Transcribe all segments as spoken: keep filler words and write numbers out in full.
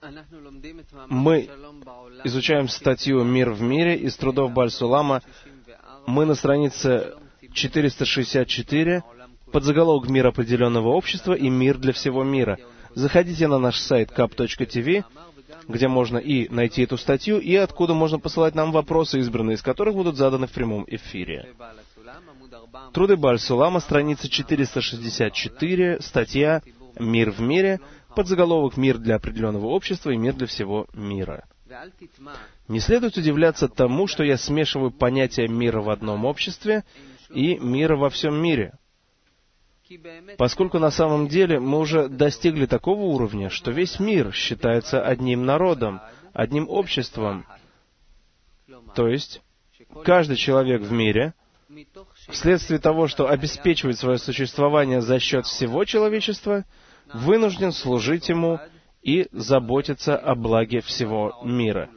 Мы изучаем статью «Мир в мире» из трудов Бааль Сулама. Мы на странице четыреста шестьдесят четыре, подзаголовок «Мир определенного общества» и «Мир для всего мира». Заходите на наш сайт кап точка ти ви, где можно и найти эту статью, и откуда можно посылать нам вопросы, избранные из которых будут заданы в прямом эфире. Труды Бааль Сулама, страница четыреста шестьдесят четыре, статья «Мир в мире», подзаголовок «Мир для определенного общества» и «Мир для всего мира». Не следует удивляться тому, что я смешиваю понятия мира в одном обществе и мира во всем мире, поскольку на самом деле мы уже достигли такого уровня, что весь мир считается одним народом, одним обществом. То есть, каждый человек в мире, вследствие того, что обеспечивает свое существование за счет всего человечества, вынужден служить ему и заботиться о благе всего мира.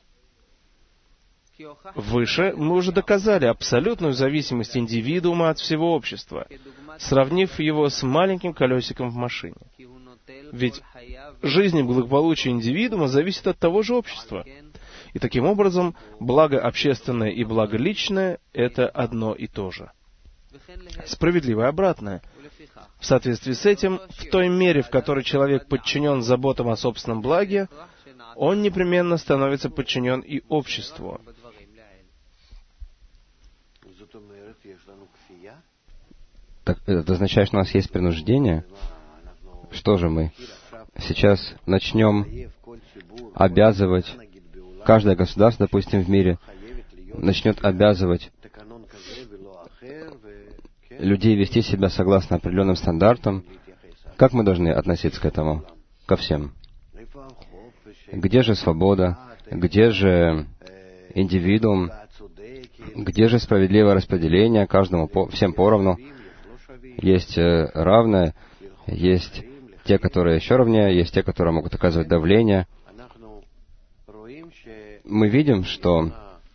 Выше мы уже доказали абсолютную зависимость индивидуума от всего общества, сравнив его с маленьким колесиком в машине. Ведь жизнь и благополучие индивидуума зависит от того же общества. И таким образом, благо общественное и благо личное — это одно и то же. Справедливо и обратное. В соответствии с этим, в той мере, в которой человек подчинен заботам о собственном благе, он непременно становится подчинен и обществу. Так, это означает, что у нас есть принуждение? Что же мы сейчас начнем обязывать, каждое государство, допустим, в мире, начнет обязывать людей вести себя согласно определенным стандартам? Как мы должны относиться к этому? Ко всем. Где же свобода? Где же индивидуум? Где же справедливое распределение каждому, по, всем поровну? Есть э, равное, есть те, которые еще равнее, есть те, которые могут оказывать давление. Мы видим, что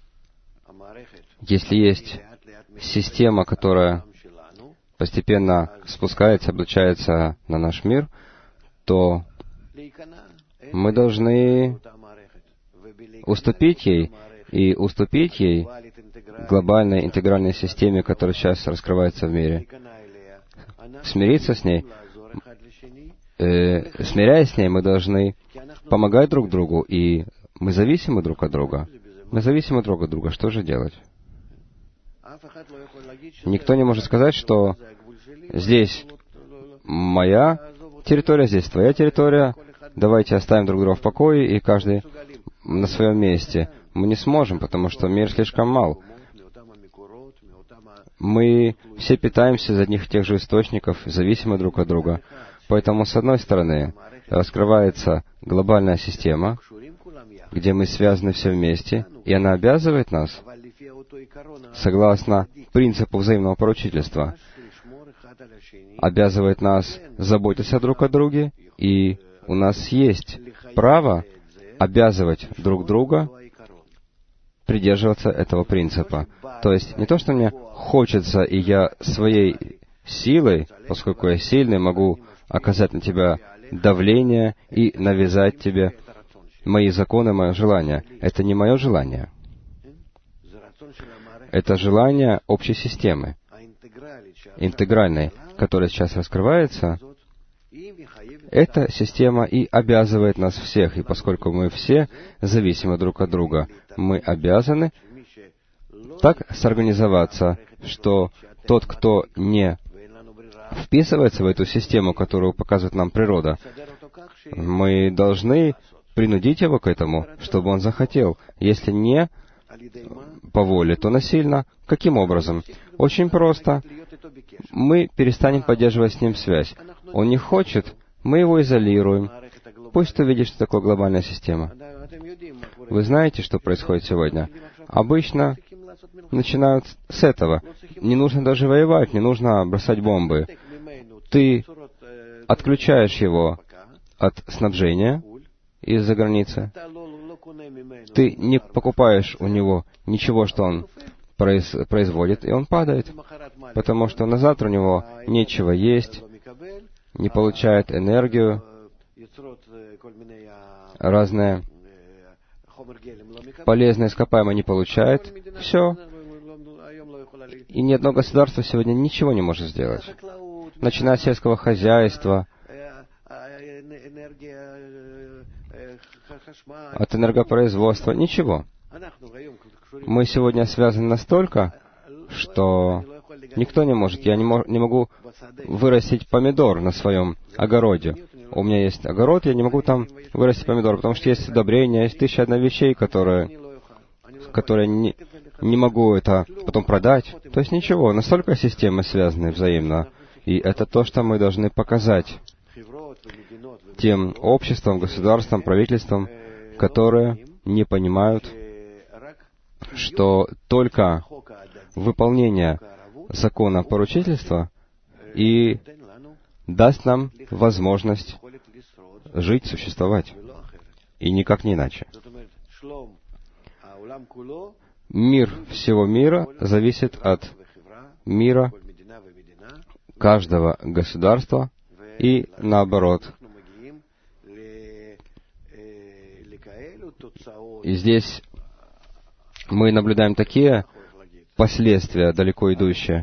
если есть система, которая постепенно спускается, облачается на наш мир, то мы должны уступить ей, и уступить ей глобальной интегральной системе, которая сейчас раскрывается в мире. Смириться с ней, э, смиряясь с ней, мы должны помогать друг другу, и мы зависимы друг от друга. Мы зависимы друг от друга. Что же делать? Никто не может сказать, что здесь моя территория, здесь твоя территория, давайте оставим друг друга в покое, и каждый на своем месте. Мы не сможем, потому что мир слишком мал. Мы все питаемся из одних и тех же источников, зависимы друг от друга. Поэтому, с одной стороны, раскрывается глобальная система, где мы связаны все вместе, и она обязывает нас, согласно принципу взаимного поручительства, обязывает нас заботиться друг о друге, и у нас есть право обязывать друг друга придерживаться этого принципа. То есть не то, что мне хочется, и я своей силой, поскольку я сильный, могу оказать на тебя давление и навязать тебе мои законы, мое желание. Это не мое желание. Это желание общей системы, интегральной, которая сейчас раскрывается. Эта система и обязывает нас всех, и поскольку мы все зависимы друг от друга, мы обязаны так сорганизоваться, что тот, кто не вписывается в эту систему, которую показывает нам природа, мы должны принудить его к этому, чтобы он захотел. Если не по воле, то насильно. Каким образом? Очень просто. Мы перестанем поддерживать с ним связь. Он не хочет, мы его изолируем. Пусть увидит, что такое глобальная система. Вы знаете, что происходит сегодня? Обычно начинают с этого. Не нужно даже воевать, не нужно бросать бомбы. Ты отключаешь его от снабжения из-за границы. Ты не покупаешь у него ничего, что он произ, производит, и он падает, потому что на завтра у него нечего есть, не получает энергию, разные полезные ископаемые не получает. Все. И ни одно государство сегодня ничего не может сделать. Начиная с сельского хозяйства, от энергопроизводства, ничего. Мы сегодня связаны настолько, что никто не может. Я не, мог, не могу вырастить помидор на своем огороде. У меня есть огород, я не могу там вырастить помидор, потому что есть удобрения, есть тысяча одна вещей, которые, которые не, не могу это потом продать. То есть ничего, настолько системы связаны взаимно. И это то, что мы должны показать тем обществам, государствам, правительствам, которые не понимают, что только выполнение закона поручительства и даст нам возможность жить, существовать. И никак не иначе. Мир всего мира зависит от мира каждого государства и наоборот. И здесь мы наблюдаем такие последствия, далеко идущие,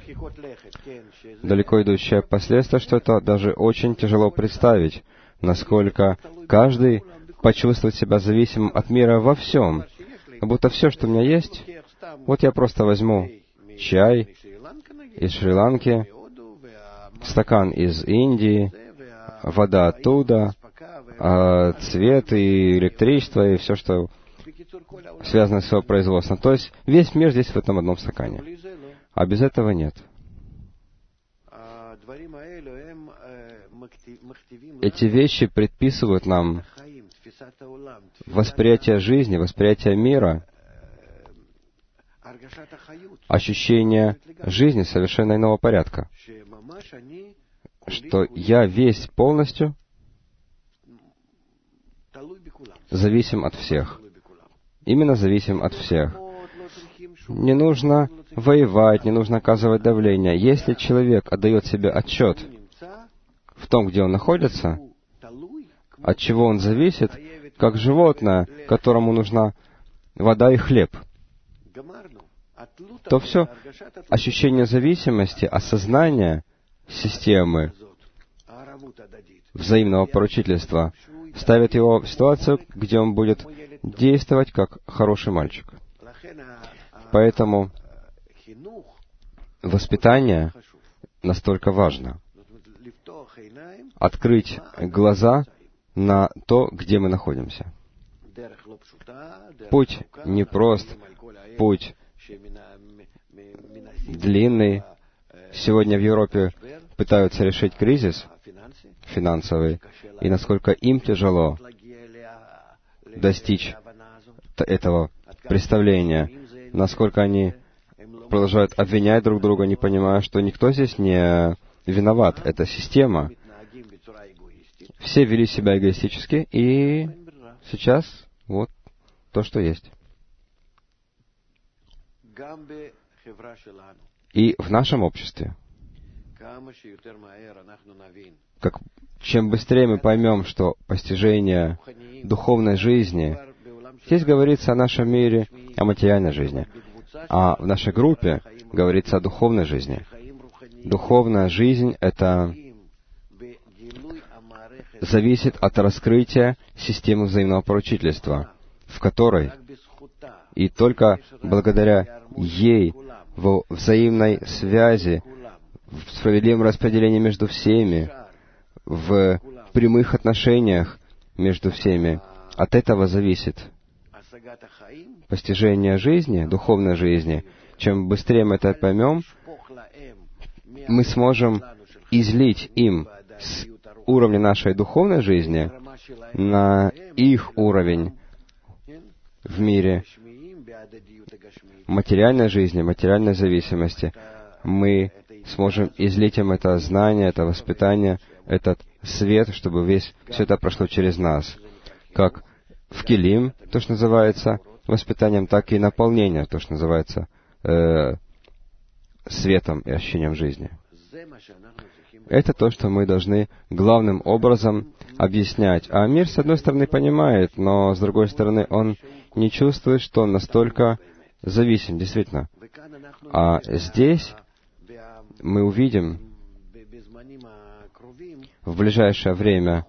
далеко идущие последствия, что это даже очень тяжело представить, насколько каждый почувствует себя зависимым от мира во всем. Как будто все, что у меня есть, вот я просто возьму чай из Шри-Ланки, стакан из Индии, вода оттуда, цвет и электричество, и все, что связано с его производством. То есть весь мир здесь в этом одном стакане. А без этого нет. Эти вещи предписывают нам восприятие жизни, восприятие мира, ощущение жизни совершенно иного порядка, что я весь полностью зависим от всех. Именно зависим от всех. Не нужно воевать, не нужно оказывать давление. Если человек отдает себе отчет в том, где он находится, от чего он зависит, как животное, которому нужна вода и хлеб, то все ощущение зависимости, осознание системы взаимного поручительства ставит его в ситуацию, где он будет действовать как хороший мальчик. Поэтому воспитание настолько важно. Открыть глаза на то, где мы находимся. Путь непрост, путь длинный. Сегодня в Европе пытаются решить кризис финансовый, и насколько им тяжело достичь этого представления, насколько они продолжают обвинять друг друга, не понимая, что никто здесь не виноват. Это система. Все вели себя эгоистически, и сейчас вот то, что есть. И в нашем обществе, как, чем быстрее мы поймем, что постижение духовной жизни, здесь говорится о нашем мире, о материальной жизни, а в нашей группе говорится о духовной жизни. Духовная жизнь — это зависит от раскрытия системы взаимного поручительства, в которой и только благодаря ей, в взаимной связи, в справедливом распределении между всеми, в прямых отношениях между всеми, от этого зависит постижение жизни, духовной жизни. Чем быстрее мы это поймем, мы сможем излить им с уровня нашей духовной жизни на их уровень в мире материальной жизни, материальной зависимости. Мы сможем излить им это знание, это воспитание, этот свет, чтобы весь все это прошло через нас. Как в Келим, то, что называется воспитанием, так и наполнение, то, что называется э, светом и ощущением жизни. Это то, что мы должны главным образом объяснять. А мир, с одной стороны, понимает, но, с другой стороны, он не чувствует, что он настолько зависим, действительно. А здесь мы увидим в ближайшее время,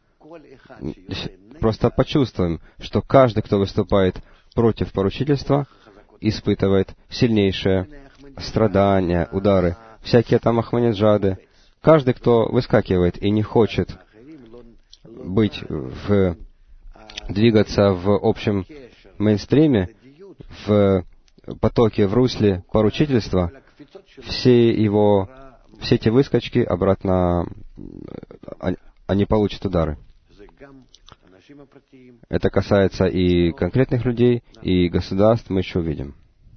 просто почувствуем, что каждый, кто выступает против поручительства, испытывает сильнейшее страдания, удары. Всякие там Ахмадинеджады. Каждый, кто выскакивает и не хочет быть в, двигаться в общем мейнстриме, в потоке, в русле поручительства, все его, все эти выскочки обратно, они получат удары. Это касается и конкретных людей, и государств, мы еще увидим.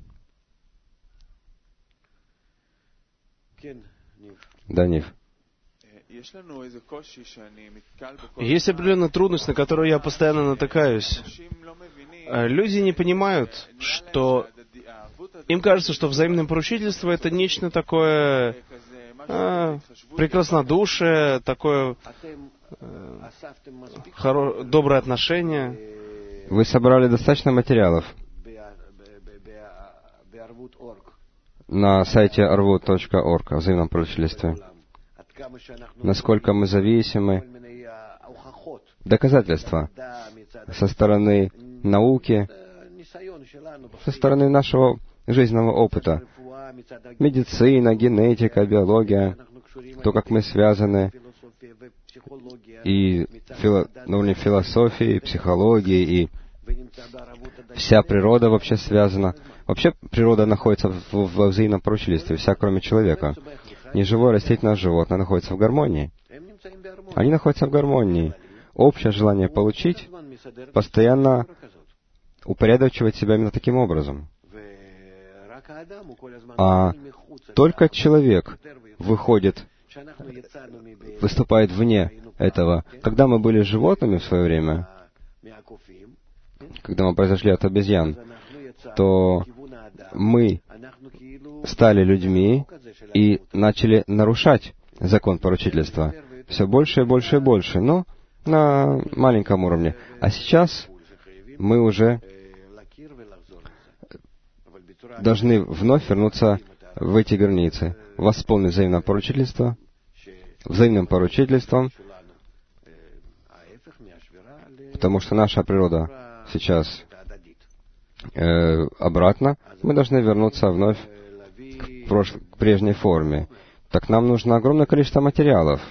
Да, Нив. Есть определенная трудность, на которую я постоянно натыкаюсь. Люди не понимают, что им кажется, что взаимное поручительство — это нечто такое а, прекраснодушие, такое а, хоро... доброе отношение. Вы собрали достаточно материалов на сайте арвут точка орг о взаимном поручительстве. Насколько мы зависимы. Доказательства со стороны науки, со стороны нашего жизненного опыта. Медицина, генетика, биология, то, как мы связаны, и фило, на уровне философии, психологии, и вся природа вообще связана. Вообще природа находится в, во взаимном поручительстве, вся, кроме человека. Неживое растительное животное находится в гармонии. Они находятся в гармонии. Общее желание получить постоянно упорядочивать себя именно таким образом. А только человек выходит, выступает вне этого. Когда мы были животными в свое время, когда мы произошли от обезьян, то мы стали людьми и начали нарушать закон поручительства. Все больше и больше и больше, но на маленьком уровне. А сейчас мы уже должны вновь вернуться в эти границы, восполнить взаимное поручительство, взаимным поручительством, потому что наша природа сейчас э, обратно, мы должны вернуться вновь к, прош... к прежней форме. Так нам нужно огромное количество материалов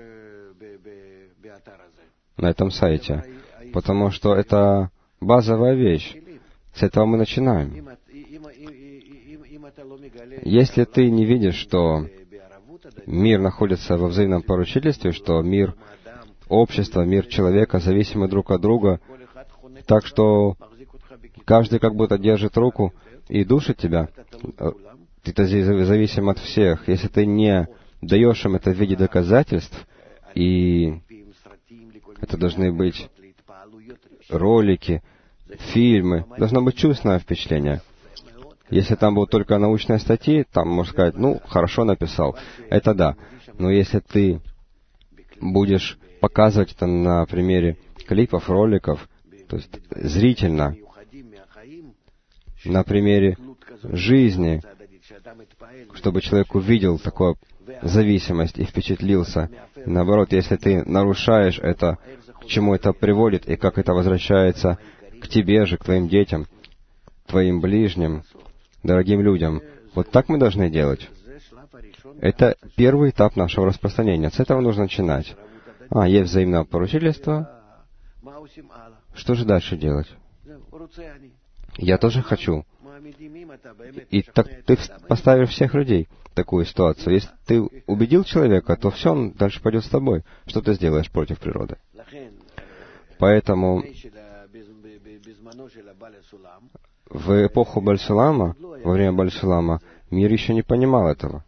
на этом сайте, потому что это базовая вещь. С этого мы начинаем. Если ты не видишь, что мир находится во взаимном поручительстве, что мир общества, мир человека зависимы друг от друга, так что каждый как будто держит руку и душит тебя, ты зависим от всех. Если ты не даешь им это в виде доказательств, и это должны быть ролики, фильмы, должно быть чувственное впечатление. Если там будут только научные статьи, там можно сказать, ну, хорошо написал. Это да. Но если ты будешь показывать это на примере клипов, роликов, то есть зрительно, на примере жизни, чтобы человек увидел такую зависимость и впечатлился. И наоборот, если ты нарушаешь это, к чему это приводит, и как это возвращается к тебе же, к твоим детям, твоим ближним, дорогим людям. Вот так мы должны делать. Это первый этап нашего распространения. С этого нужно начинать. А, есть взаимное поручительство. Что же дальше делать? Я тоже хочу. И так ты поставишь всех людей в такую ситуацию. Если ты убедил человека, то все, он дальше пойдет с тобой. Что ты сделаешь против природы? Поэтому в эпоху Баль-Сулама, во время Баль-Сулама, мир еще не понимал этого.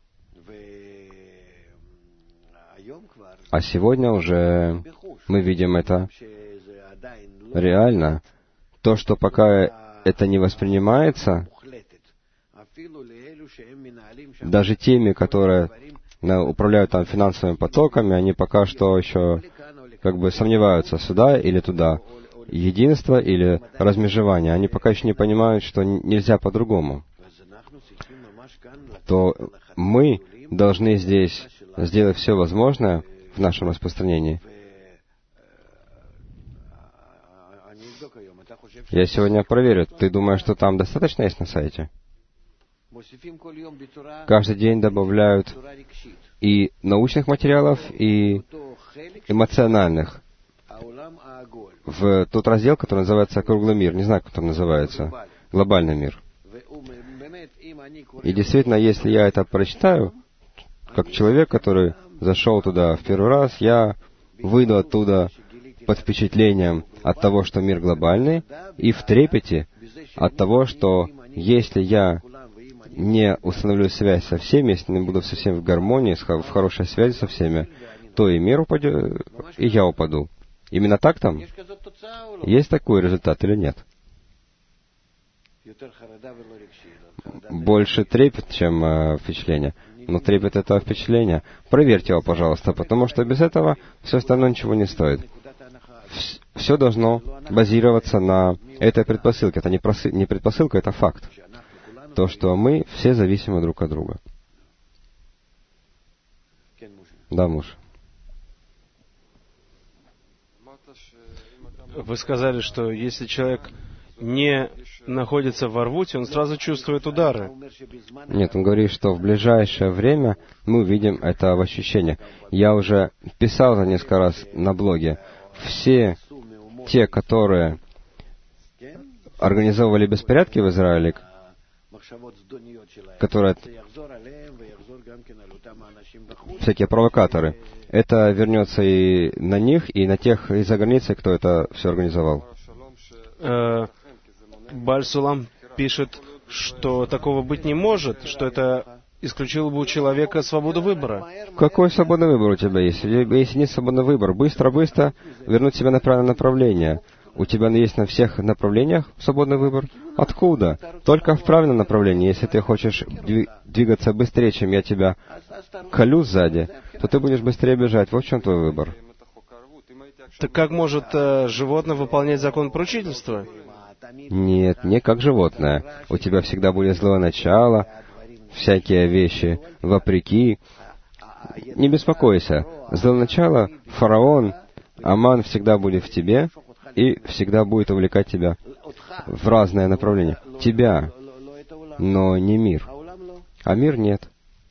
А сегодня уже мы видим это реально. То, что пока это не воспринимается, даже теми, которые управляют там финансовыми потоками, они пока что еще как бы сомневаются, сюда или туда, единство или размежевание. Они пока еще не понимают, что нельзя по-другому. То мы должны здесь сделать все возможное в нашем распространении. Я сегодня проверю. Ты думаешь, что там достаточно есть на сайте? Каждый день добавляют и научных материалов, и эмоциональных в тот раздел, который называется «Круглый мир». Не знаю, как он называется. «Глобальный мир». И действительно, если я это прочитаю, как человек, который зашел туда в первый раз, я выйду оттуда под впечатлением от того, что мир глобальный, и в трепете от того, что если я не установлю связь со всеми, если не буду совсем в гармонии, в хорошей связи со всеми, то и мир упадет, и я упаду. Именно так там? Есть такой результат или нет? Больше трепет, чем э, впечатление. Но трепет — это впечатление. Проверьте его, пожалуйста, потому что без этого все остальное ничего не стоит. Все должно базироваться на этой предпосылке. Это не, просы... не предпосылка, это факт. То, что мы все зависимы друг от друга. Да, муж. Вы сказали, что если человек не находится во рвуте, он сразу чувствует удары. Нет, он говорит, что в ближайшее время мы увидим это в ощущениях. Я уже писал это несколько раз на блоге. Все те, которые организовывали беспорядки в Израиле, которые всякие провокаторы, это вернется и на них, и на тех из-за границы, кто это все организовал. Бааль Сулам пишет, что такого быть не может, что это исключило бы у человека свободу выбора. Какой свободный выбор у тебя есть? Если нет свободного выбора, быстро-быстро вернуть себя на правильное направление. У тебя есть на всех направлениях свободный выбор? Откуда? Только в правильном направлении. Если ты хочешь двигаться быстрее, чем я тебя колю сзади, то ты будешь быстрее бежать. Вот в чем твой выбор. Так как может э, животное выполнять закон поручительства? Нет, не как животное. У тебя всегда будет злое начало, всякие вещи вопреки. Не беспокойся. Злое начало, фараон, Аман всегда будет в тебе и всегда будет увлекать тебя в разные направления. Тебя, но не мир. А мир нет.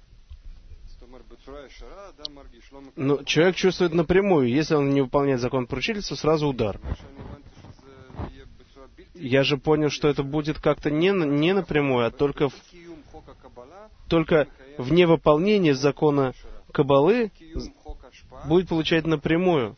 Но человек чувствует напрямую. Если он не выполняет закон поручительства, сразу удар. Я же понял, что это будет как-то не, не напрямую, а только в, только в невыполнении закона Каббалы будет получать напрямую.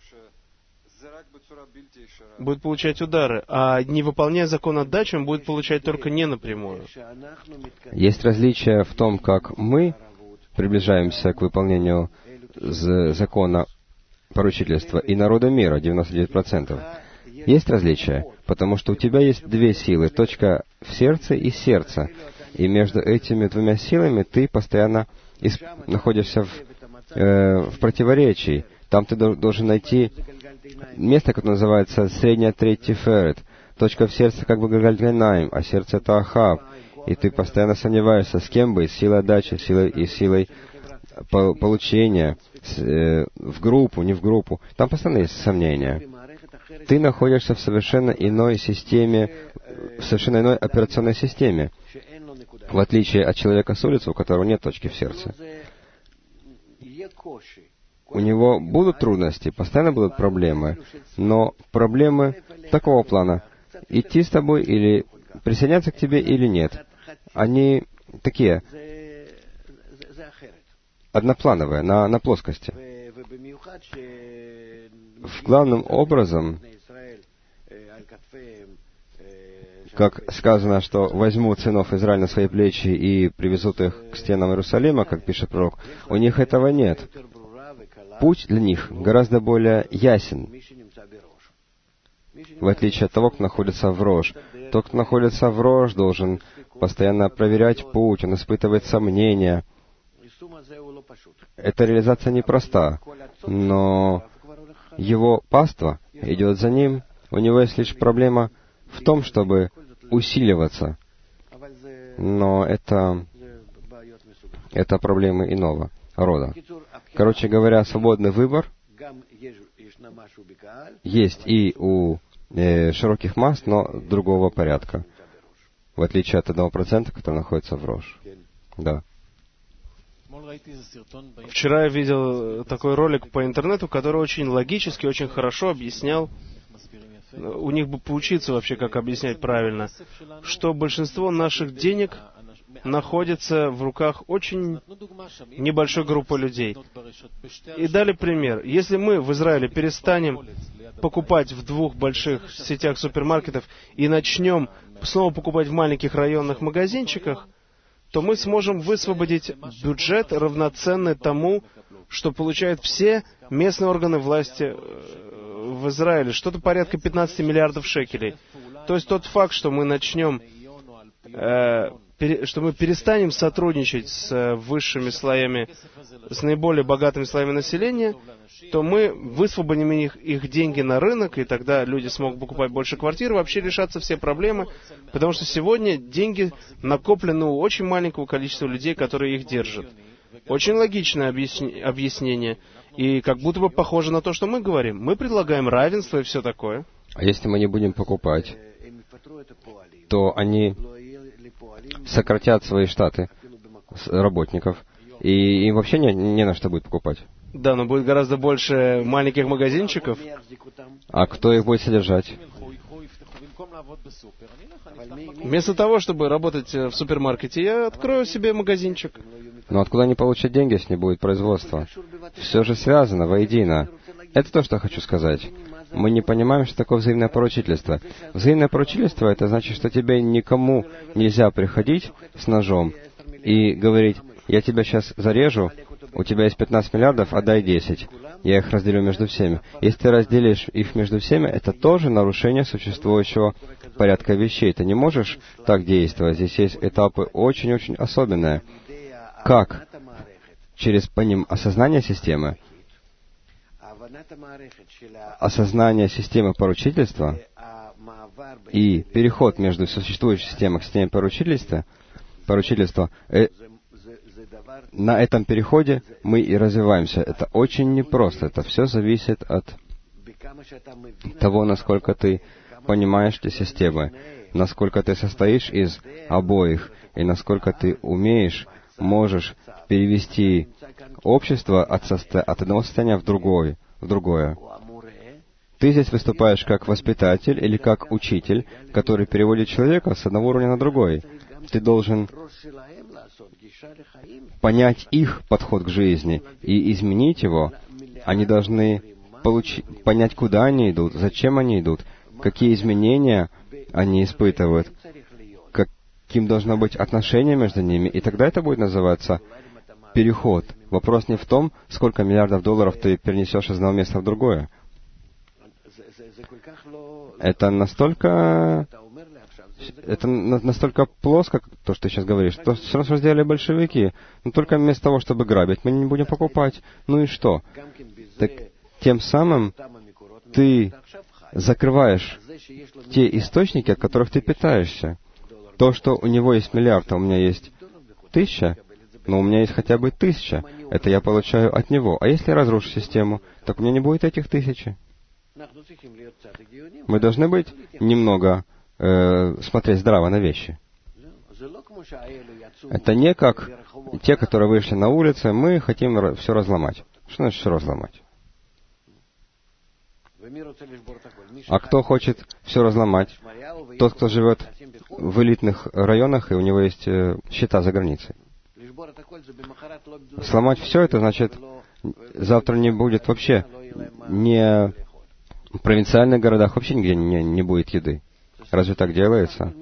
Будет получать удары. А не выполняя закон отдачи, он будет получать только не напрямую. Есть различие в том, как мы приближаемся к выполнению закона поручительства и народа мира, девяносто девять процентов. Есть различия, потому что у тебя есть две силы, точка в сердце и сердце. И между этими двумя силами ты постоянно исп... находишься в, э, в противоречии. Там ты должен найти место, которое называется средняя треть Тиферет. Точка в сердце как бы Гальгальгайнаим, а сердце это Ахав. И ты постоянно сомневаешься, с кем быть, силой отдачи, силой и силой получения, в группу, не в группу. Там постоянно есть сомнения. Ты находишься в совершенно иной системе, в совершенно иной операционной системе, в отличие от человека с улицы, у которого нет точки в сердце. У него будут трудности, постоянно будут проблемы, но проблемы такого плана: идти с тобой или присоединяться к тебе или нет. Они такие, одноплановые, на, на плоскости. В главным образом, как сказано, что возьмут сынов Израиля на свои плечи и привезут их к стенам Иерусалима, как пишет пророк, у них этого нет. Путь для них гораздо более ясен, в отличие от того, кто находится в рож. Тот, кто находится в рож, должен постоянно проверять путь, он испытывает сомнения. эта реализация непроста, но его паства идет за ним, у него есть лишь проблема в том, чтобы усиливаться. Но это, это проблемы иного рода. Короче говоря, свободный выбор есть и у э, широких масс, но другого порядка, в отличие от одного процента, который находится в Рош. Да. Вчера я видел такой ролик по интернету, который очень логически, очень хорошо объяснял, у них бы поучиться вообще, как объяснять правильно, что большинство наших денег находится в руках очень небольшой группы людей. И дали пример. Если мы в Израиле перестанем покупать в двух больших сетях супермаркетов и начнем снова покупать в маленьких районных магазинчиках, то мы сможем высвободить бюджет, равноценный тому, что получают все местные органы власти в Израиле. Что-то порядка пятнадцати миллиардов шекелей. То есть тот факт, что мы начнем, э, пере, что мы перестанем сотрудничать с высшими слоями, с наиболее богатыми слоями населения, то мы высвободим их, их деньги на рынок, и тогда люди смогут покупать больше квартир, вообще решатся все проблемы, потому что сегодня деньги накоплены у очень маленького количества людей, которые их держат. Очень логичное объясни- объяснение, и как будто бы похоже на то, что мы говорим. Мы предлагаем равенство и все такое. А если мы не будем покупать, то они сократят свои штаты работников, и им вообще не, не на что будет покупать. Да, но будет гораздо больше маленьких магазинчиков. А кто их будет содержать? Вместо того, чтобы работать в супермаркете, я открою себе магазинчик. Но откуда они получат деньги, если не будет производства? Все же связано воедино. Это то, что я хочу сказать. Мы не понимаем, что такое взаимное поручительство. Взаимное поручительство — это значит, что тебе никому нельзя приходить с ножом и говорить: я тебя сейчас зарежу, у тебя есть пятнадцать миллиардов, отдай десять. Я их разделю между всеми. Если ты разделишь их между всеми, это тоже нарушение существующего порядка вещей. Ты не можешь так действовать. Здесь есть этапы очень-очень особенные. Как? Через поним... осознание системы, осознание системы поручительства и переход между существующей системой к системе поручительства, поручительства э, на этом переходе мы и развиваемся. Это очень непросто. Это все зависит от того, насколько ты понимаешь эти системы, насколько ты состоишь из обоих, и насколько ты умеешь, можешь перевести общество от, состо... от одного состояния в, другой, в другое. Ты здесь выступаешь как воспитатель или как учитель, который переводит человека с одного уровня на другой. Ты должен понять их подход к жизни и изменить его. Они должны получ... понять, куда они идут, зачем они идут, какие изменения они испытывают, каким должно быть отношение между ними, и тогда это будет называться переход. Вопрос не в том, сколько миллиардов долларов ты перенесешь из одного места в другое. Это настолько... Это настолько плоско, то, что ты сейчас говоришь. То, все равно, что сделали большевики. Но только вместо того, чтобы грабить, мы не будем покупать. Ну и что? Так тем самым ты закрываешь те источники, от которых ты питаешься. То, что у него есть миллиард, а у меня есть тысяча, но у меня есть хотя бы тысяча. Это я получаю от него. А если я разрушу систему, так у меня не будет этих тысячи. Мы должны быть немного э, смотреть здраво на вещи. Это не как те, которые вышли на улицы, мы хотим все разломать. Что значит все разломать? А кто хочет все разломать? Тот, кто живет в элитных районах, и у него есть э, счета за границей. Сломать все это значит, завтра не будет вообще, не в провинциальных городах вообще нигде не, не будет еды. Разве так делается?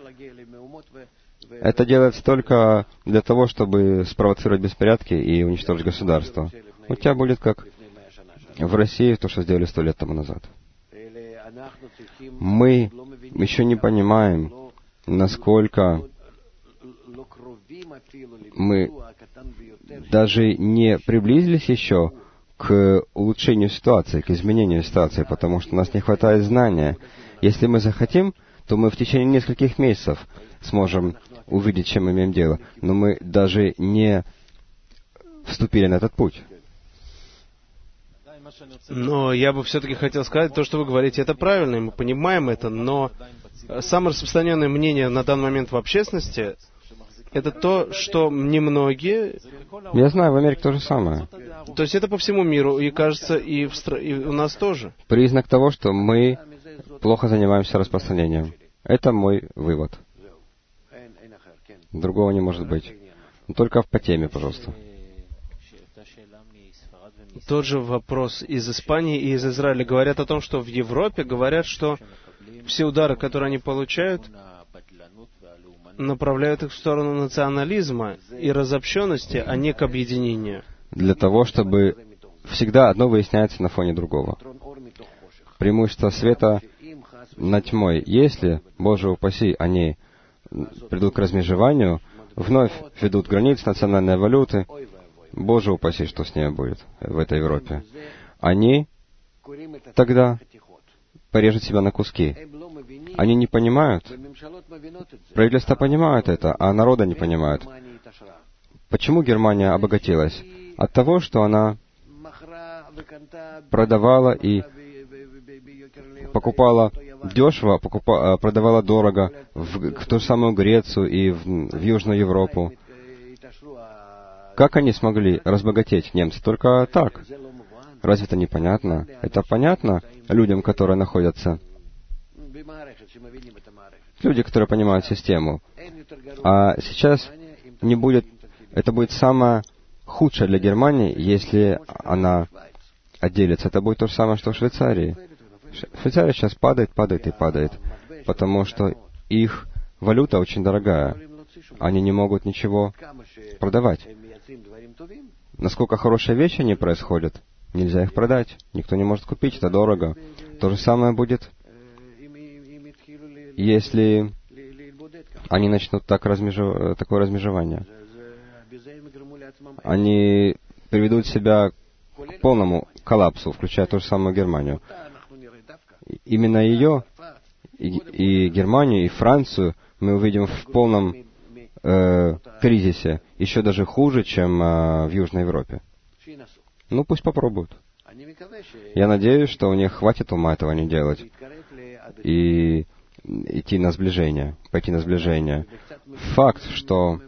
Это делается только для того, чтобы спровоцировать беспорядки и уничтожить государство. У тебя будет как в России, то, что сделали сто лет тому назад. Мы еще не понимаем, насколько мы даже не приблизились еще к улучшению ситуации, к изменению ситуации, потому что у нас не хватает знания. Если мы захотим, то мы в течение нескольких месяцев сможем увидеть, чем мы имеем дело. Но мы даже не вступили на этот путь. Но я бы все-таки хотел сказать, то, что вы говорите, это правильно, и мы понимаем это, но самое распространенное мнение на данный момент в общественности — это то, что немногие... Я знаю, в Америке то же самое. То есть это по всему миру, и кажется, и, в стра... и у нас тоже. Признак того, что мы плохо занимаемся распространением. Это мой вывод. Другого не может быть. Только по теме, пожалуйста. Тот же вопрос из Испании и из Израиля. Говорят о том, что в Европе говорят, что все удары, которые они получают, направляют их в сторону национализма и разобщенности, а не к объединению. Для того, чтобы всегда одно выясняется на фоне другого. Преимущество света над тьмой. Если, Боже упаси, они придут к размежеванию, вновь ведут границы национальной валюты, Боже упаси, что с ними будет в этой Европе. Они тогда порежут себя на куски. Они не понимают. Правительства понимают это, а народа не понимают. Почему Германия обогатилась? От того, что она продавала и покупала дешево, покупала, продавала дорого в, в ту же самую Грецию и в, в Южную Европу. Как они смогли разбогатеть, немцы? Только так. Разве это непонятно? Это понятно людям, которые находятся... Люди, которые понимают систему. А сейчас не будет... Это будет самое худшее для Германии, если она отделится. Это будет то же самое, что в Швейцарии. Швейцария сейчас падает, падает и падает, потому что их валюта очень дорогая. Они не могут ничего продавать. Насколько хорошие вещи они происходят, нельзя их продать. Никто не может купить, это дорого. То же самое будет, если они начнут так размежев... такое размежевание. Они приведут себя к полному коллапсу, включая ту же самую Германию. Именно ее, и, и Германию, и Францию мы увидим в полном э, кризисе, еще даже хуже, чем э, в Южной Европе. Ну, пусть попробуют. Я надеюсь, что у них хватит ума этого не делать. И идти на сближение, пойти на сближение. Факт, что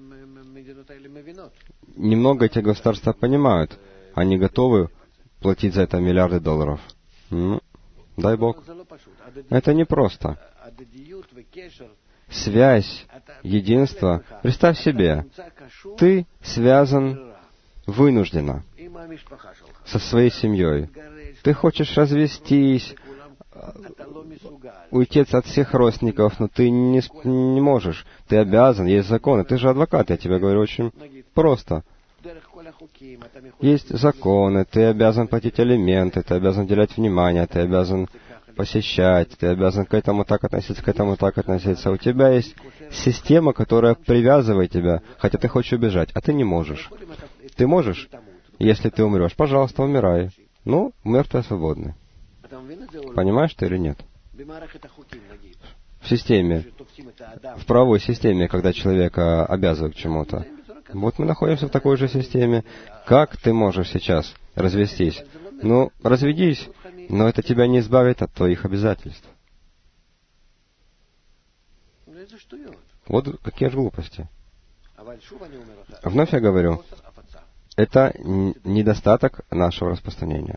немного эти государства понимают, они готовы платить за это миллиарды долларов. Ну, дай Бог. Это непросто. Связь, единство. Представь себе, ты связан вынужденно со своей семьей. Ты хочешь развестись, уйти от всех родственников, но ты не, не можешь. Ты обязан, есть законы. Ты же адвокат, я тебе говорю очень просто. Есть законы, ты обязан платить алименты, ты обязан уделять внимание, ты обязан посещать, ты обязан к этому так относиться, к этому так относиться. У тебя есть система, которая привязывает тебя, хотя ты хочешь убежать, а ты не можешь. Ты можешь, если ты умрешь, пожалуйста, умирай. Ну, мертвые свободны. Понимаешь ты или нет? В системе, в правовой системе, когда человека обязывают к чему-то. Вот мы находимся в такой же системе. Как ты можешь сейчас развестись? Ну, разведись, но это тебя не избавит от твоих обязательств. Вот какие же глупости. Вновь я говорю, это недостаток нашего распространения.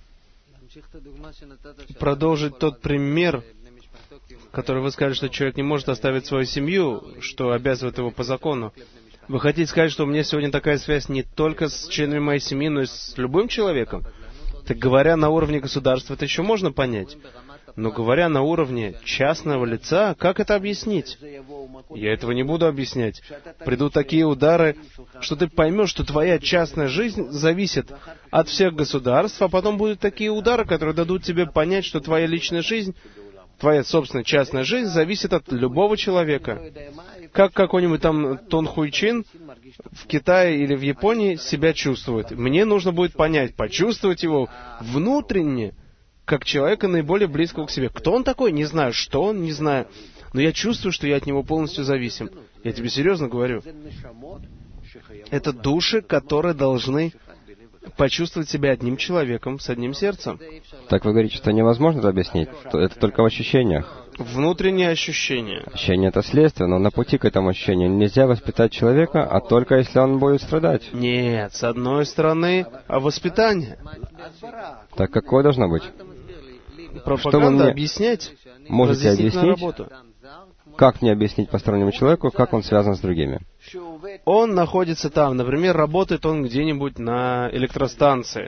Продолжить тот пример, который вы сказали, что человек не может оставить свою семью, что обязывает его по закону. Вы хотите сказать, что у меня сегодня такая связь не только с членами моей семьи, но и с любым человеком? Так говоря на уровне государства, это еще можно понять. Но говоря на уровне частного лица, как это объяснить? Я этого не буду объяснять. Придут такие удары, что ты поймешь, что твоя частная жизнь зависит от всех государств, а потом будут такие удары, которые дадут тебе понять, что твоя личная жизнь твоя собственная частная жизнь зависит от любого человека. Как какой-нибудь там Тон Хуй Чин в Китае или в Японии себя чувствует. Мне нужно будет понять, почувствовать его внутренне, как человека наиболее близкого к себе. Кто он такой? Не знаю. Что он? Не знаю. Но я чувствую, что я от него полностью зависим. Я тебе серьезно говорю. Это души, которые должны почувствовать себя одним человеком с одним сердцем. Так вы говорите, что невозможно это объяснить? Это только в ощущениях. Внутреннее ощущение. Ощущение — это следствие, но на пути к этому ощущению нельзя воспитать человека, а только если он будет страдать. Нет, с одной стороны, а воспитание. Так какое должно быть? Пропаганда объяснять, можете объяснить, как мне объяснить постороннему человеку, как он связан с другими? Он находится там, например, работает он где-нибудь на электростанции,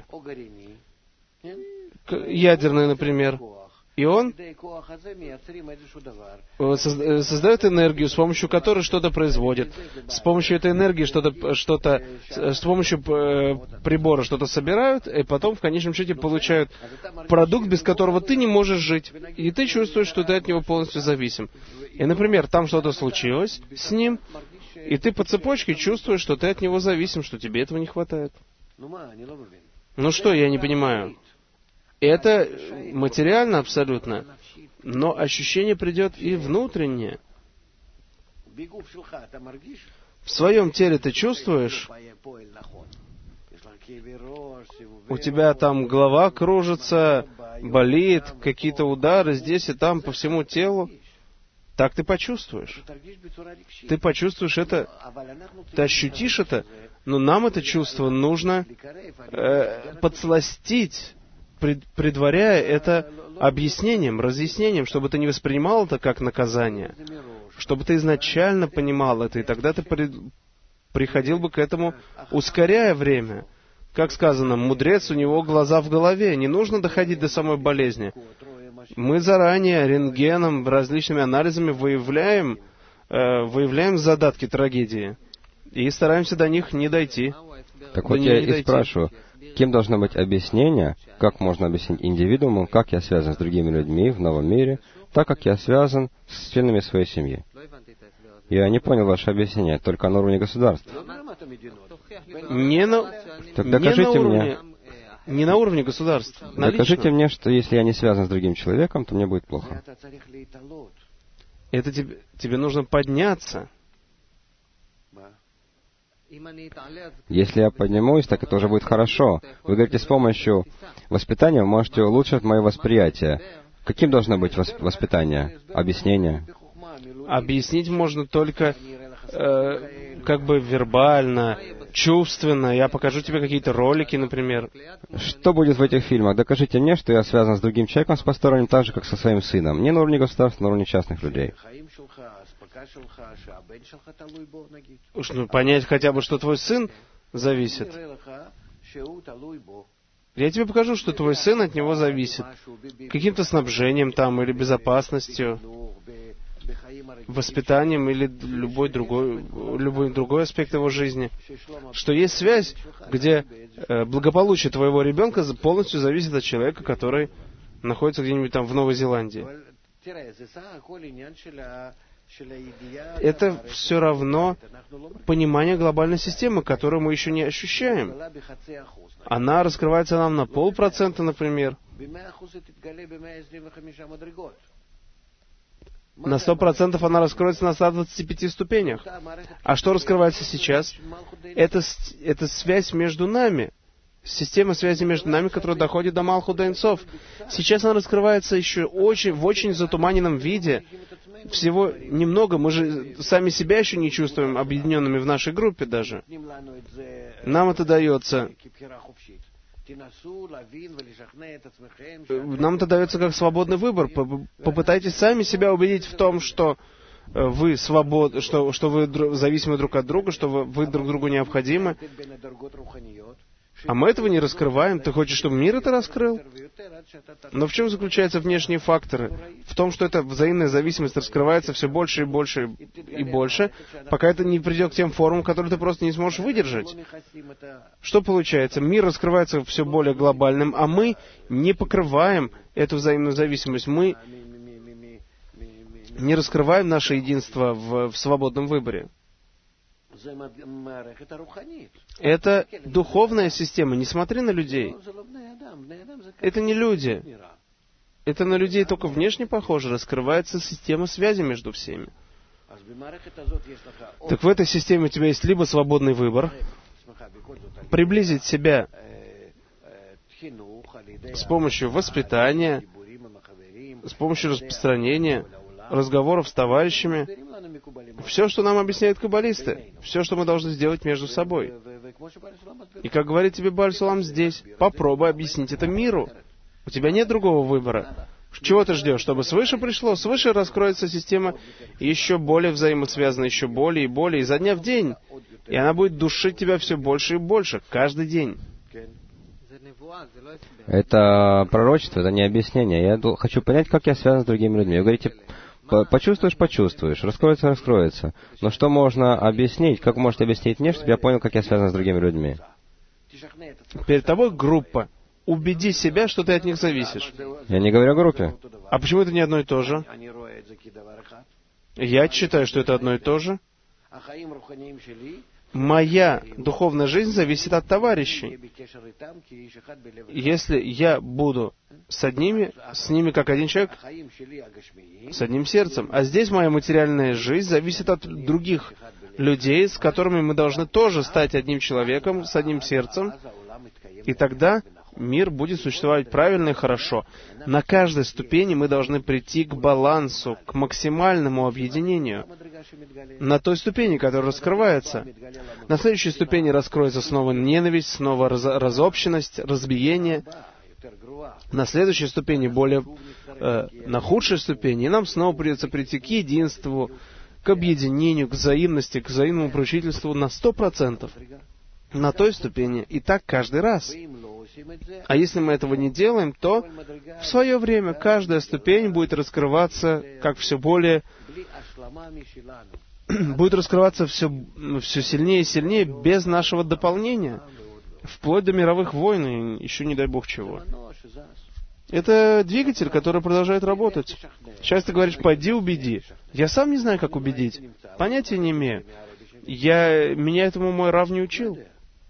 ядерной, например, и он создает энергию, с помощью которой что-то производит. С помощью этой энергии что-то, что-то, с помощью прибора что-то собирают, и потом в конечном счете получают продукт, без которого ты не можешь жить. И ты чувствуешь, что ты от него полностью зависим. И, например, там что-то случилось с ним, и ты по цепочке чувствуешь, что ты от него зависим, что тебе этого не хватает. Ну что, я не понимаю. Это материально абсолютно, но ощущение придет и внутреннее. В своем теле ты чувствуешь, у тебя там голова кружится, болит, какие-то удары здесь и там по всему телу. Так ты почувствуешь. Ты почувствуешь это, ты ощутишь это, но нам это чувство нужно э, подсластить, пред, предваряя это объяснением, разъяснением, чтобы ты не воспринимал это как наказание, чтобы ты изначально понимал это, и тогда ты при, приходил бы к этому, ускоряя время. Как сказано, мудрец, у него глаза в голове, не нужно доходить до самой болезни. Мы заранее рентгеном, различными анализами выявляем, э, выявляем задатки трагедии и стараемся до них не дойти. Так вот я и спрашиваю, кем должно быть объяснение, как можно объяснить индивидууму, как я связан с другими людьми в новом мире, так как я связан с членами своей семьи? Я не понял ваше объяснение, только на уровне государств. Не на, так докажите не на уровне, мне... Не на уровне государств. Докажите мне, что если я не связан с другим человеком, то мне будет плохо. Это тебе, тебе нужно подняться. Если я поднимусь, так это уже будет хорошо. Вы говорите, с помощью воспитания вы можете улучшить мое восприятие. Каким должно быть воспитание? Объяснение? Объяснить можно только э, как бы вербально, чувственно. Я покажу тебе какие-то ролики, например. Что будет в этих фильмах? Докажите мне, что я связан с другим человеком, с посторонним, так же, как со своим сыном. Не на уровне государства, на уровне частных людей. Уж ну, понять хотя бы, что твой сын зависит. Я тебе покажу, что твой сын от него зависит. Каким-то снабжением там, или безопасностью, воспитанием, или любой другой, любой другой аспект его жизни. Что есть связь, где э, благополучие твоего ребенка полностью зависит от человека, который находится где-нибудь там в Новой Зеландии. Это все равно понимание глобальной системы, которую мы еще не ощущаем. Она раскрывается нам на полпроцента, например. На сто процентов она раскроется на ста двадцати пяти ступенях. А что раскрывается сейчас? Это, это связь между нами. Система связи между нами, которая доходит до Малхут Эйн-Соф. Сейчас она раскрывается еще очень, в очень затуманенном виде. Всего немного. Мы же сами себя еще не чувствуем объединенными в нашей группе даже. Нам это дается. Нам это дается как свободный выбор. Попытайтесь сами себя убедить в том, что вы свобод... что, что вы зависимы друг от друга, что вы, вы друг другу необходимы. А мы этого не раскрываем. Ты хочешь, чтобы мир это раскрыл? Но в чем заключаются внешние факторы? В том, что эта взаимная зависимость раскрывается все больше и больше и больше, пока это не придет к тем формам, которые ты просто не сможешь выдержать. Что получается? Мир раскрывается все более глобальным, а мы не покрываем эту взаимную зависимость. Мы не раскрываем наше единство в, в свободном выборе. Это духовная система. Не смотри на людей. Это не люди. Это на людей только внешне похоже. Раскрывается система связи между всеми. Так в этой системе у тебя есть либо свободный выбор, приблизить себя с помощью воспитания, с помощью распространения, разговоров с товарищами, все, что нам объясняют каббалисты, все, что мы должны сделать между собой. И как говорит тебе Бааль Сулам здесь, попробуй объяснить это миру. У тебя нет другого выбора. Чего ты ждешь? Чтобы свыше пришло? Свыше раскроется система еще более взаимосвязана, еще более и более, изо дня в день. И она будет душить тебя все больше и больше, каждый день. Это пророчество, это не объяснение. Я хочу понять, как я связан с другими людьми. Вы говорите, почувствуешь, почувствуешь, раскроется, раскроется. Но что можно объяснить? Как вы можете объяснить мне, чтобы я понял, как я связан с другими людьми? Перед тобой группа. Убеди себя, что ты от них зависишь. Я не говорю о группе. А почему это не одно и то же? Я считаю, что это одно и то же. Моя духовная жизнь зависит от товарищей. Если я буду с одними, с ними как один человек, с одним сердцем. А здесь моя материальная жизнь зависит от других людей, с которыми мы должны тоже стать одним человеком, с одним сердцем. И тогда мир будет существовать правильно и хорошо. На каждой ступени мы должны прийти к балансу, к максимальному объединению. На той ступени, которая раскрывается. На следующей ступени раскроется снова ненависть, снова раз, разобщенность, разбиение. На следующей ступени, более э, на худшей ступени, и нам снова придется прийти к единству, к объединению, к взаимности, к взаимному поручительству на сто процентов. На той ступени. И так каждый раз. А если мы этого не делаем, то в свое время каждая ступень будет раскрываться как все более... будет раскрываться все, все сильнее и сильнее без нашего дополнения. Вплоть до мировых войн и еще не дай бог чего. Это двигатель, который продолжает работать. Сейчас ты говоришь, пойди убеди. Я сам не знаю, как убедить. Понятия не имею. Я, меня этому мой Рав не учил.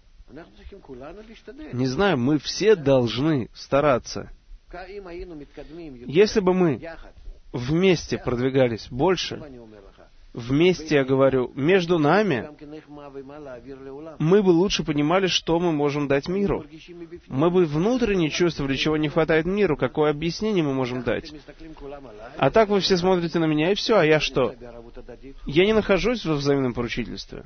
Не знаю, мы все должны стараться. Если бы мы вместе продвигались больше, вместе, я говорю, между нами, мы бы лучше понимали, что мы можем дать миру. Мы бы внутренне чувствовали, чего не хватает миру, какое объяснение мы можем дать. А так вы все смотрите на меня, и все, а я что? Я не нахожусь во взаимном поручительстве.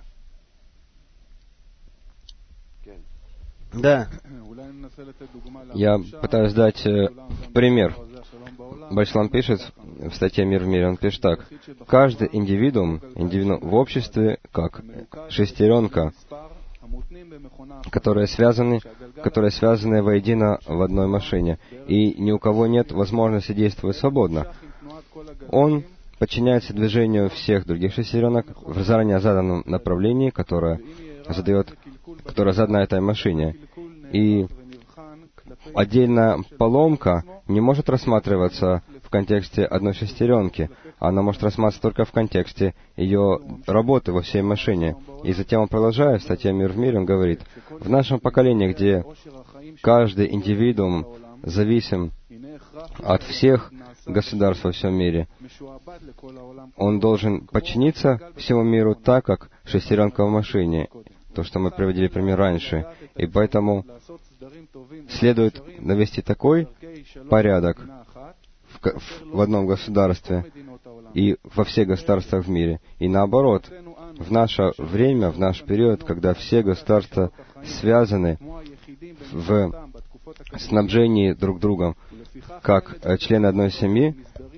Да. Я пытаюсь дать э, пример. Бааль Сулам пишет в статье «Мир в мире», он пишет так. Каждый индивидуум, индивидуум в обществе, как шестеренка, которые связаны, которые связаны воедино в одной машине, и ни у кого нет возможности действовать свободно. Он подчиняется движению всех других шестеренок в заранее заданном направлении, которое задает, которое задано этой машине. И отдельная поломка не может рассматриваться в контексте одной шестеренки. Она может рассматриваться только в контексте ее работы во всей машине. И затем он продолжает, в статье «Мир в мире», он говорит, в нашем поколении, где каждый индивидуум зависим от всех государств во всем мире, он должен подчиниться всему миру так, как шестеренка в машине. То, что мы приводили пример раньше. И поэтому следует навести такой порядок в, в, в одном государстве и во всех государствах в мире. И наоборот, в наше время, в наш период, когда все государства связаны в снабжении друг другом, как члены одной семьи,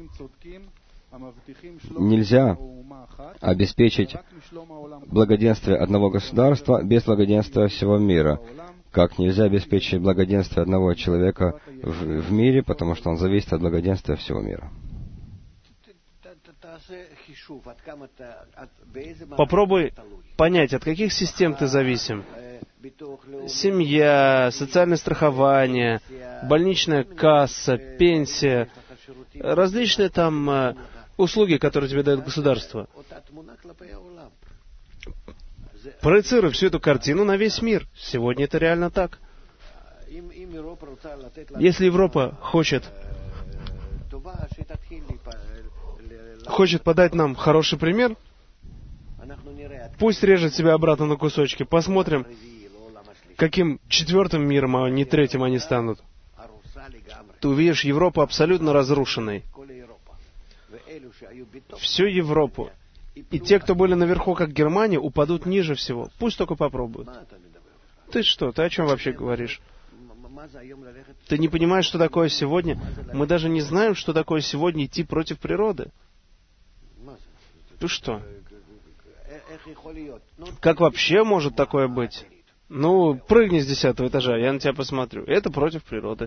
нельзя обеспечить благоденствие одного государства без благоденствия всего мира. Как нельзя обеспечить благоденствие одного человека в, в мире, потому что он зависит от благоденствия всего мира. Попробуй понять, от каких систем ты зависим. Семья, социальное страхование, больничная касса, пенсия, различные там услуги, которые тебе дает государство. Проецируй всю эту картину на весь мир. Сегодня это реально так. Если Европа хочет, хочет подать нам хороший пример, пусть режет себя обратно на кусочки. Посмотрим, каким четвертым миром, а не третьим они станут. Ты увидишь Европу абсолютно разрушенной. Всю Европу. И те, кто были наверху, как Германия, упадут ниже всего. Пусть только попробуют. Ты что? Ты о чем вообще говоришь? Ты не понимаешь, что такое сегодня? Мы даже не знаем, что такое сегодня идти против природы. Ты что? Как вообще может такое быть? Ну, прыгни с десятого этажа, я на тебя посмотрю. Это против природы.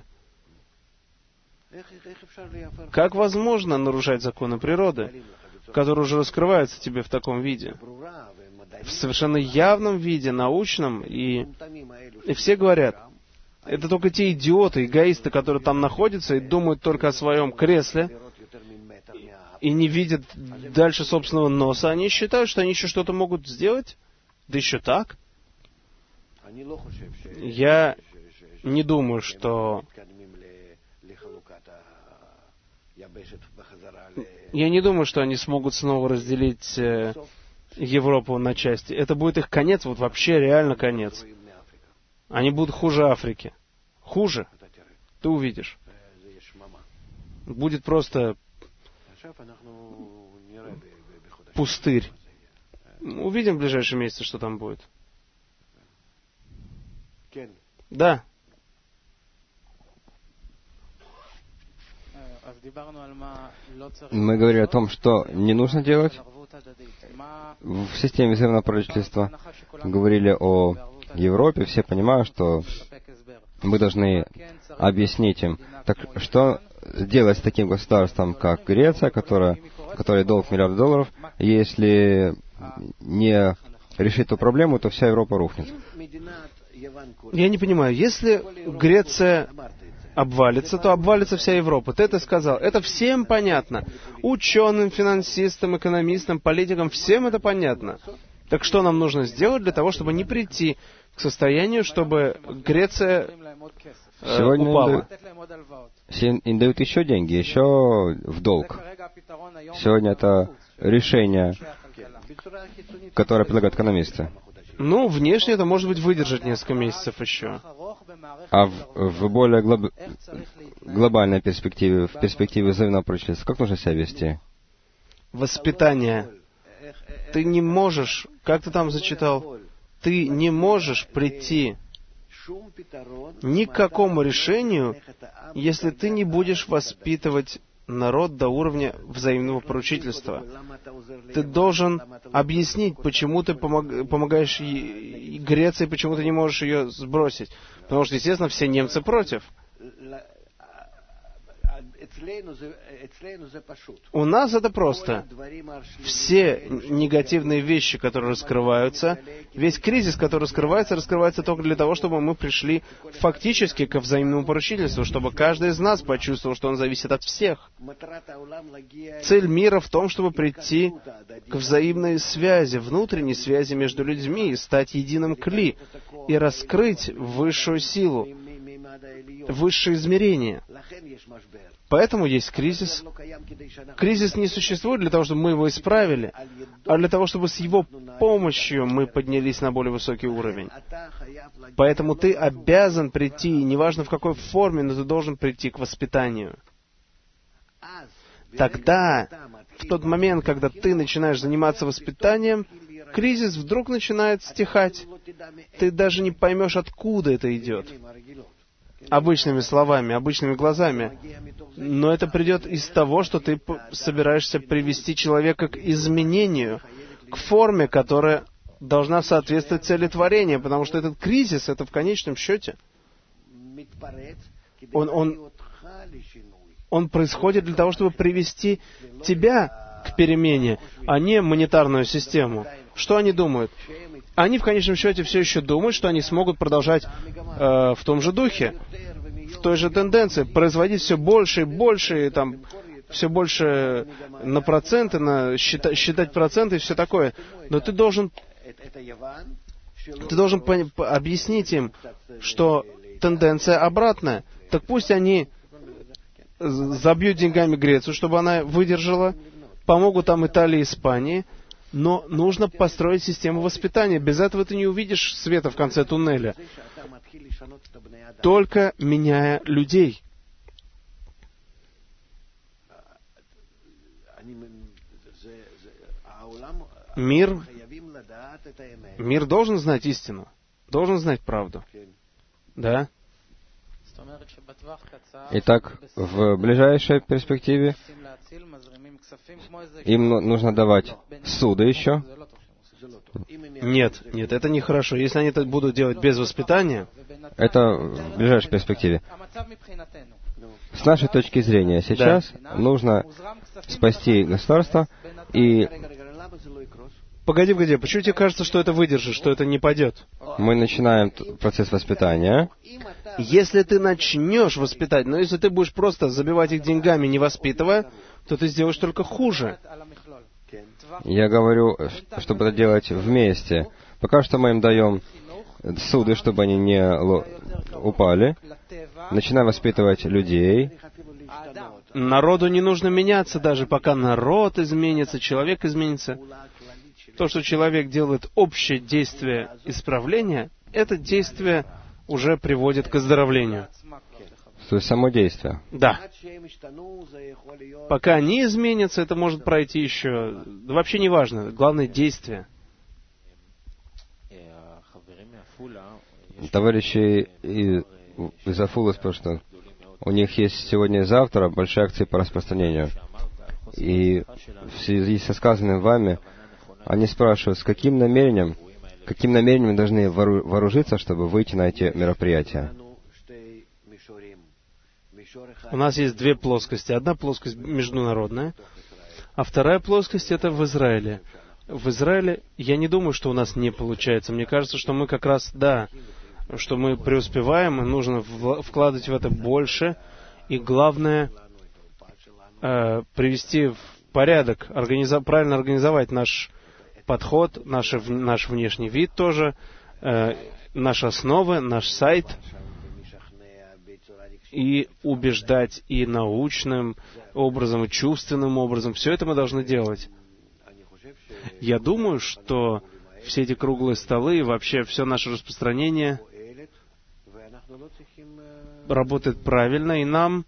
Как возможно нарушать законы природы, которые уже раскрываются тебе в таком виде? В совершенно явном виде, научном, и, и все говорят, это только те идиоты, эгоисты, которые там находятся и думают только о своем кресле, и не видят дальше собственного носа. Они считают, что они еще что-то могут сделать? Да еще так? Я не думаю, что... Я не думаю, что они смогут снова разделить э, Европу на части. Это будет их конец, вот вообще реально конец. Они будут хуже Африки. Хуже. Ты увидишь. Будет просто пустырь. Увидим в ближайшие месяцы, что там будет. Да. Мы говорили о том, что не нужно делать в системе взаимного правительства. Говорили о Европе, все понимают, что мы должны объяснить им, так что делать с таким государством, как Греция, которая, которая долг миллиард долларов, если не решить эту проблему, то вся Европа рухнет. Я не понимаю, если Греция обвалится, то обвалится вся Европа. Ты это сказал. Это всем понятно. Ученым, финансистам, экономистам, политикам, всем это понятно. Так что нам нужно сделать для того, чтобы не прийти к состоянию, чтобы Греция э, Сегодня упала? Им, им дают еще деньги, еще в долг. Сегодня это решение, которое предлагают экономисты. Ну, внешне это может быть выдержать несколько месяцев еще. А в, в более глоб... глобальной перспективе, в перспективе взаимного правительства, как нужно себя вести? Воспитание. Ты не можешь, как ты там зачитал, ты не можешь прийти ни к какому решению, если ты не будешь воспитывать народ до уровня взаимного поручительства. Ты должен объяснить, почему ты помог, помогаешь Греции, почему ты не можешь ее сбросить. Потому что, естественно, все немцы против. У нас это просто. Все негативные вещи, которые раскрываются, весь кризис, который раскрывается, раскрывается только для того, чтобы мы пришли фактически ко взаимному поручительству, чтобы каждый из нас почувствовал, что он зависит от всех. Цель мира в том, чтобы прийти к взаимной связи, внутренней связи между людьми, стать единым кли и раскрыть высшую силу, высшее измерение. Поэтому есть кризис. Кризис не существует для того, чтобы мы его исправили, а для того, чтобы с его помощью мы поднялись на более высокий уровень. Поэтому ты обязан прийти, неважно в какой форме, но ты должен прийти к воспитанию. Тогда, в тот момент, когда ты начинаешь заниматься воспитанием, кризис вдруг начинает стихать. Ты даже не поймешь, откуда это идет. Обычными словами, обычными глазами. Но это придет из того, что ты собираешься привести человека к изменению, к форме, которая должна соответствовать цели творения, потому что этот кризис, это в конечном счете, он, он, он происходит для того, чтобы привести тебя к перемене, а не монетарную систему. Что они думают? Они в конечном счете все еще думают, что они смогут продолжать э, в том же духе, в той же тенденции, производить все больше и больше, и, там, все больше на проценты, на счита, считать проценты и все такое. Но ты должен, ты должен по, по, объяснить им, что тенденция обратная. Так пусть они забьют деньгами Грецию, чтобы она выдержала, помогут там Италии и Испании, но нужно построить систему воспитания. Без этого ты не увидишь света в конце туннеля. Только меняя людей. Мир, мир должен знать истину, должен знать правду. Да? Итак, в ближайшей перспективе им нужно давать суды еще. Нет, нет, это нехорошо. Если они это будут делать без воспитания... Это в ближайшей перспективе. С нашей точки зрения, сейчас да. нужно спасти государство и... Погоди, погоди, почему тебе кажется, что это выдержит, что это не пойдет? Мы начинаем процесс воспитания. Если ты начнешь воспитать, но если ты будешь просто забивать их деньгами, не воспитывая, то ты сделаешь только хуже. Я говорю, чтобы это делать вместе. Пока что мы им даем суды, чтобы они не упали. Начинаем воспитывать людей. Народу не нужно меняться, даже пока народ изменится, человек изменится. То, что человек делает общее действие исправления, это действие уже приводит к оздоровлению. То есть само действие? Да. Пока они изменятся, это может пройти еще... Да вообще не важно. Главное — действие. Товарищи из Афулы спрашивают, у них есть сегодня и завтра большие акции по распространению. И в связи со сказанным вами, они спрашивают, с каким намерением, каким намерением мы должны вооружиться, чтобы выйти на эти мероприятия. У нас есть две плоскости. Одна плоскость международная, а вторая плоскость — это в Израиле. В Израиле я не думаю, что у нас не получается. Мне кажется, что мы как раз, да, что мы преуспеваем, и нужно вкладывать в это больше. И главное, э, привести в порядок, организа- правильно организовать наш подход, наш, наш внешний вид тоже, э, наши основы, наш сайт, и убеждать и научным образом, и чувственным образом. Все это мы должны делать. Я думаю, что все эти круглые столы и вообще все наше распространение работает правильно, и нам...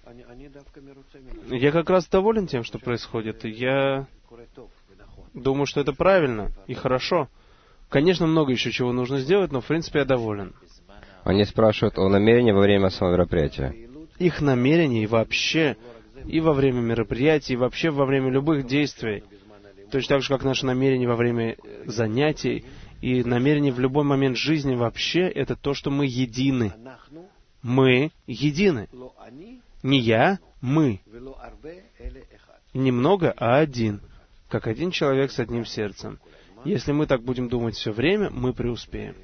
Я как раз доволен тем, что происходит. Я думаю, что это правильно и хорошо. Конечно, много еще чего нужно сделать, но в принципе я доволен. Они спрашивают о намерении во время самого мероприятия. Их намерения и вообще, и во время мероприятий, и вообще во время любых действий. Точно так же, как наше намерение во время занятий, и намерение в любой момент жизни вообще, это то, что мы едины. Мы едины. Не я, мы. Не много, а один. Как один человек с одним сердцем. Если мы так будем думать все время, мы преуспеем.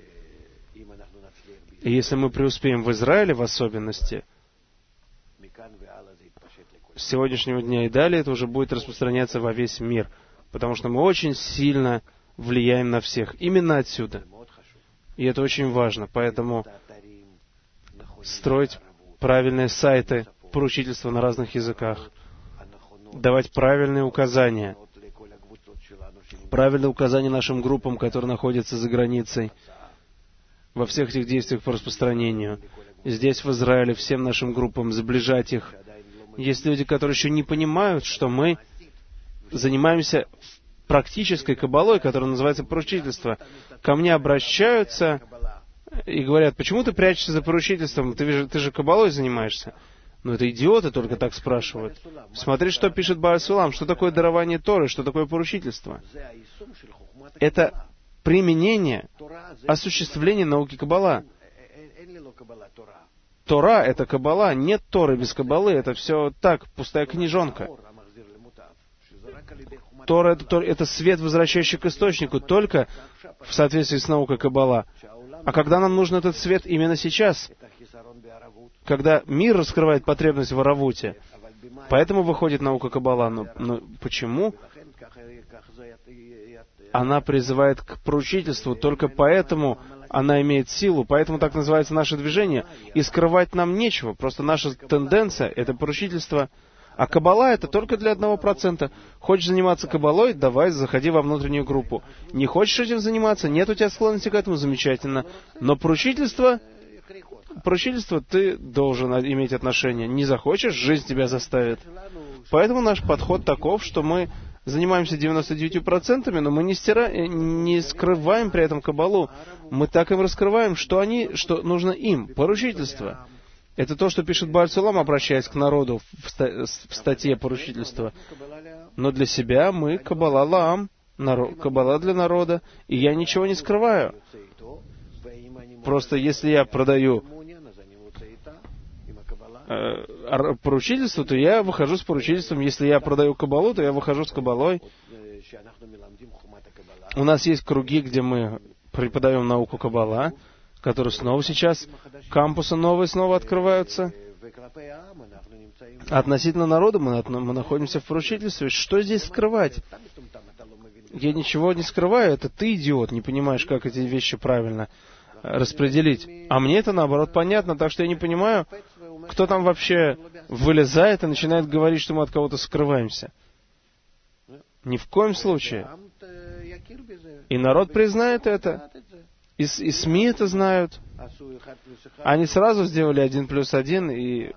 И если мы преуспеем в Израиле в особенности, с сегодняшнего дня и далее это уже будет распространяться во весь мир. Потому что мы очень сильно влияем на всех. Именно отсюда. И это очень важно. Поэтому строить правильные сайты, поручительства на разных языках, давать правильные указания, правильные указания нашим группам, которые находятся за границей, во всех этих действиях по распространению. Здесь, в Израиле, всем нашим группам сближать их. Есть люди, которые еще не понимают, что мы занимаемся практической кабалой, которая называется поручительство. Ко мне обращаются и говорят, почему ты прячешься за поручительством? Ты же, ты же кабалой занимаешься. Ну, это идиоты только так спрашивают. Смотри, что пишет Бааль Сулам, что такое дарование Торы, что такое поручительство. Это применение, осуществление науки кабала. Тора — это кабала, нет Торы без кабалы, это все так, пустая книжонка. Тора это, — это свет, возвращающий к источнику, только в соответствии с наукой кабала. А когда нам нужен этот свет именно сейчас, когда мир раскрывает потребность в аравуте, Поэтому выходит наука Каббала. Но, но почему? Она призывает к поручительству, только поэтому она имеет силу, поэтому так называется наше движение. И скрывать нам нечего, просто наша тенденция — это поручительство. А Каббала — это только для одного процента. Хочешь заниматься Каббалой — давай, заходи во внутреннюю группу. Не хочешь этим заниматься, нет у тебя склонности к этому — замечательно. Но поручительство, поручительство ты должен иметь отношение. Не захочешь — жизнь тебя заставит. Поэтому наш подход таков, что мы занимаемся девяносто девятью процентами, но мы не, стира... не скрываем при этом Каббалу. Мы так им раскрываем, что они, что нужно им. Поручительство. Это то, что пишет Бааль Сулам, обращаясь к народу в, ста... в статье поручительства. Но для себя мы Каббала Лаам, народ... Каббала для народа, и я ничего не скрываю. Просто если я продаю э, поручительство, то я выхожу с поручительством. Если я продаю Каббалу, то я выхожу с Каббалой. У нас есть круги, где мы преподаем науку Каббала, которые снова сейчас, кампусы новые снова открываются. Относительно народа мы, мы находимся в поручительстве. Что здесь скрывать? Я ничего не скрываю, это ты, идиот, не понимаешь, как эти вещи правильно распределить. А мне это, наоборот, понятно, так что я не понимаю, кто там вообще вылезает и начинает говорить, что мы от кого-то скрываемся. Ни в коем случае. И народ признает это. И, и СМИ это знают. Они сразу сделали один плюс один и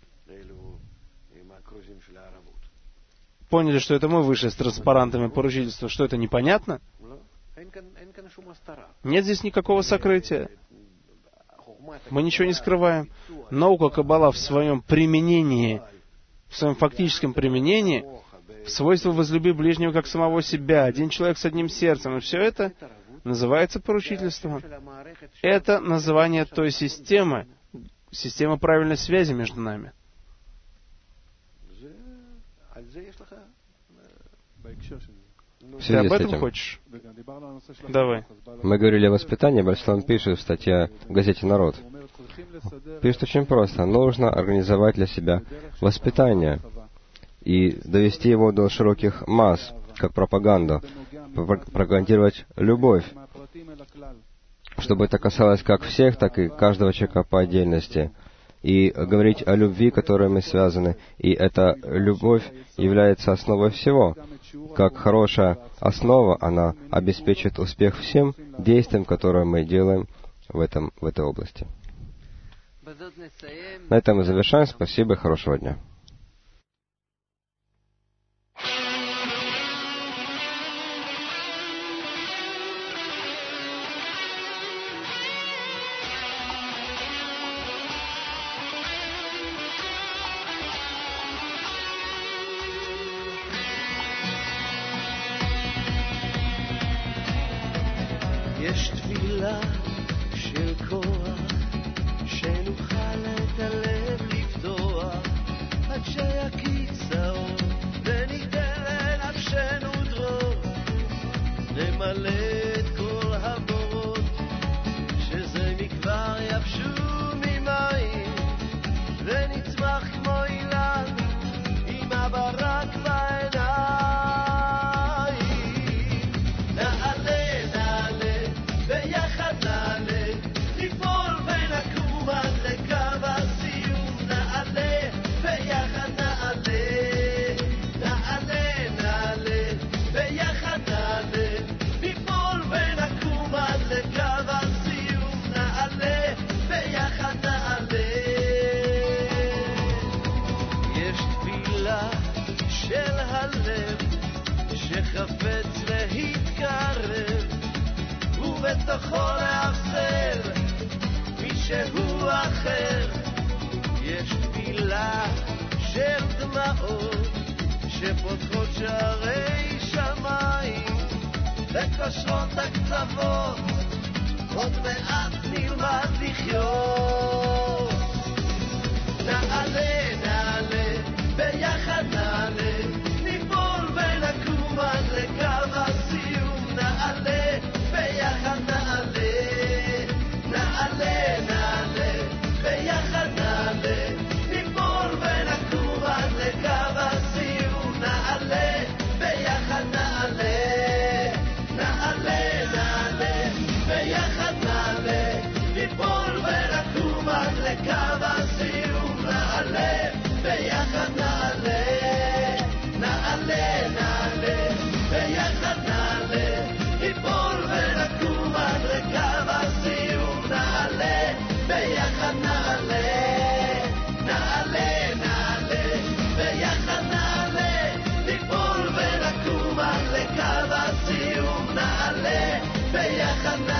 поняли, что это мы вышли с транспарантами поручительства. Что это, непонятно? Нет здесь никакого сокрытия. Мы ничего не скрываем. Наука Каббала в своем применении, в своем фактическом применении, в свойстве возлюби ближнего как самого себя, один человек с одним сердцем, и все это называется поручительством. Это название той системы, система правильной связи между нами. Ты об этом этим. Хочешь? Давай. Мы говорили о воспитании, Бааль Сулам пишет в статье в газете «Народ». Пишет очень просто. Нужно организовать для себя воспитание и довести его до широких масс, как пропаганду, пропагандировать любовь, чтобы это касалось как всех, так и каждого человека по отдельности, и говорить о любви, которой мы связаны, и эта любовь является основой всего. Как хорошая основа, она обеспечит успех всем действиям, которые мы делаем в, этом, в этой области. На этом мы завершаем. Спасибо и хорошего дня. יש תפילה של כוח, שנוכל את הלב לפתוח, עד שיקיץ האור, וניתן לנפשנו דרור, נמלא את כל הבורות, שזה מכבר יבשו ממים, ונצמח כמו אילן, עם הברק בעיניים. שחפץ להתקרב ובתוכו להפסל מישהו אחר. יש תפילה של דמעות שפותחות שערי שמיים וקושרות הקצוות, עוד מעט נלמד לחיות. נעלה נעלה ביחד נעלה, ניפול ונקום עד לקו הסיום. נעלה ביחד נעלה, נעלה נעלה ביחד נעלה, ניפול ונקום עד לקו ביחד נעלה, ניפול ונקום עד לקו הסיום. נעלה, ביחד נעלה, נעלה, נעלה, ביחד נעלה, ניפול ונקום עד לקו הסיום. נעלה, ביחד נעלה.